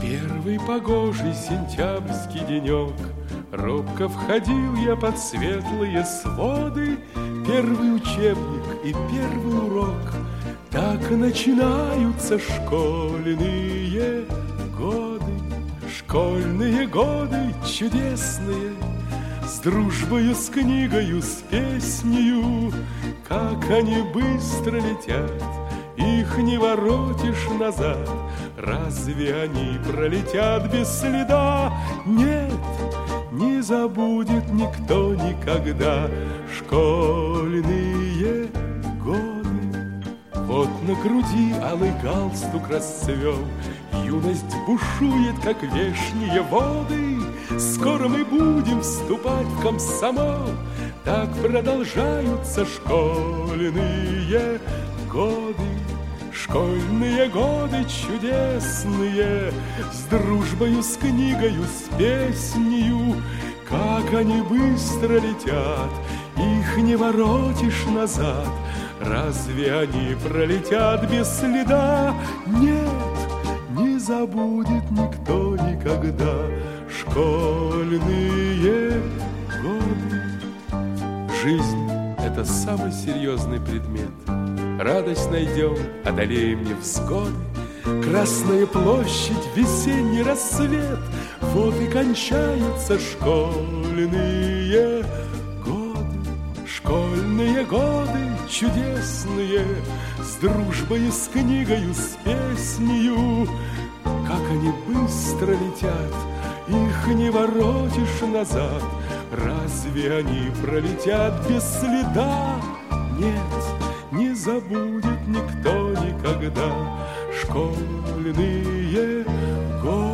Первый погожий сентябрьский денек, робко входил я под светлые своды. Первый учебник и первый урок, так начинаются школьные годы. Школьные годы чудесные, с дружбою, с книгою, с песнею. Как они быстро летят, их не воротишь назад. Разве они пролетят без следа? Нет, не забудет никто никогда школьные годы. Вот на груди алый галстук расцвел, юность бушует, как вешние воды. Скоро мы будем вступать в комсомол, так продолжаются школьные годы. Школьные годы чудесные, с дружбою, с книгою, с песнею. Как они быстро летят, их не воротишь назад. Разве они пролетят без следа? Нет, не забудет никто никогда школьные годы. Жизнь — это самый серьезный предмет. Радость найдем, одолеем невзгоды. Красная площадь, весенний рассвет, вот и кончаются школьные годы. Школьные годы чудесные, с дружбою, с книгою, с песнею. Как они быстро летят, их не воротишь назад. Разве они пролетят без следа? Нет, не забудет никто никогда школьные годы.